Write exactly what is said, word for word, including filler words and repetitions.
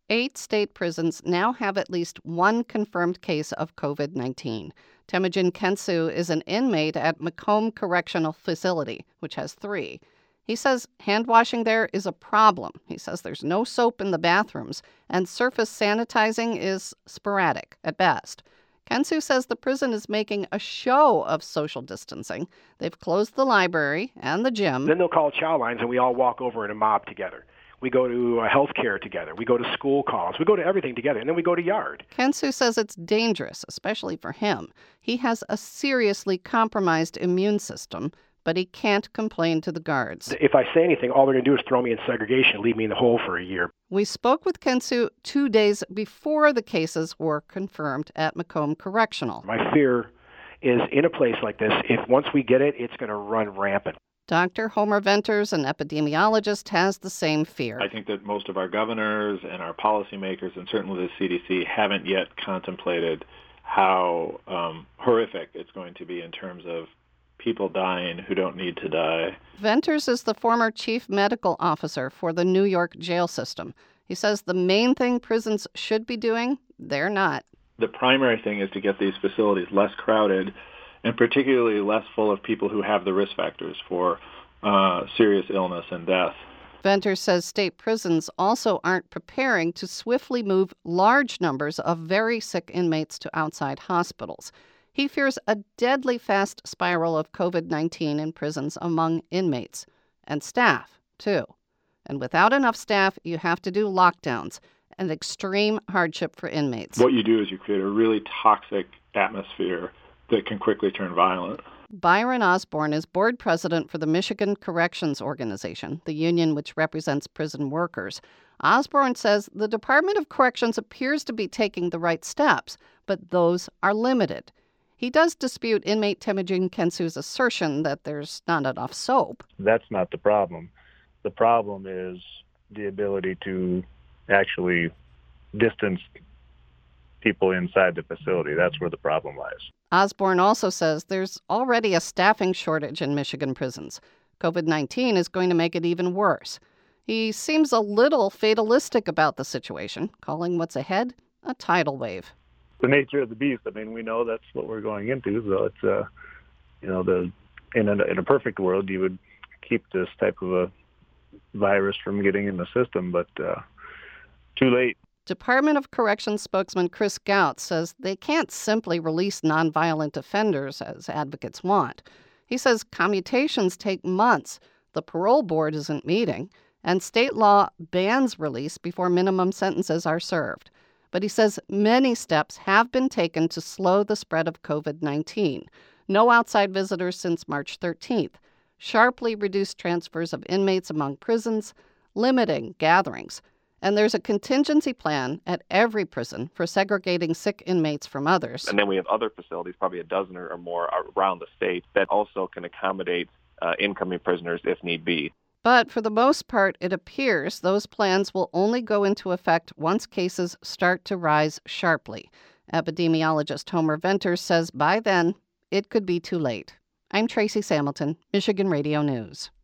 Eight state prisons now have at least one confirmed case of covid nineteen. Temujin Kensu is an inmate at Macomb Correctional Facility, which has three. He says hand washing there is a problem. He says there's no soap in the bathrooms, and surface sanitizing is sporadic at best. Kensu says the prison is making a show of social distancing. They've closed the library and the gym. Then they'll call chow lines and we all walk over in a mob together. We go to uh, health care together. We go to school calls. We go to everything together. And then we go to yard. Kensu says it's dangerous, especially for him. He has a seriously compromised immune system, but he can't complain to the guards. If I say anything, all they're going to do is throw me in segregation, leave me in the hole for a year. We spoke with Kensu two days before the cases were confirmed at Macomb Correctional. My fear is in a place like this, if once we get it, it's going to run rampant. Doctor Homer Venters, an epidemiologist, has the same fear. I think that most of our governors and our policymakers, and certainly the C D C, haven't yet contemplated how um, horrific it's going to be in terms of people dying who don't need to die. Venters is the former chief medical officer for the New York jail system. He says the main thing prisons should be doing, they're not. The primary thing is to get these facilities less crowded and particularly less full of people who have the risk factors for uh, serious illness and death. Venters says state prisons also aren't preparing to swiftly move large numbers of very sick inmates to outside hospitals. He fears a deadly fast spiral of covid nineteen in prisons among inmates and staff, too. And without enough staff, you have to do lockdowns, an extreme hardship for inmates. What you do is you create a really toxic atmosphere that can quickly turn violent. Byron Osborne is board president for the Michigan Corrections Organization, the union which represents prison workers. Osborne says the Department of Corrections appears to be taking the right steps, but those are limited. He does dispute inmate Temujin Kensu's assertion that there's not enough soap. That's not the problem. The problem is the ability to actually distance people inside the facility. That's where the problem lies. Osborne also says there's already a staffing shortage in Michigan prisons. covid nineteen is going to make it even worse. He seems a little fatalistic about the situation, calling what's ahead a tidal wave. The nature of the beast. I mean, we know that's what we're going into. So it's, uh, you know, the in a, in a perfect world, you would keep this type of a virus from getting in the system, but uh, too late. Department of Corrections spokesman Chris Gautz says they can't simply release nonviolent offenders as advocates want. He says commutations take months, the parole board isn't meeting, and state law bans release before minimum sentences are served. But he says many steps have been taken to slow the spread of covid nineteen. No outside visitors since March thirteenth, sharply reduced transfers of inmates among prisons, limiting gatherings. And there's a contingency plan at every prison for segregating sick inmates from others. And then we have other facilities, probably a dozen or more around the state, that also can accommodate uh, incoming prisoners if need be. But for the most part, it appears those plans will only go into effect once cases start to rise sharply. Epidemiologist Homer Venters says by then, it could be too late. I'm Tracy Samilton, Michigan Radio News.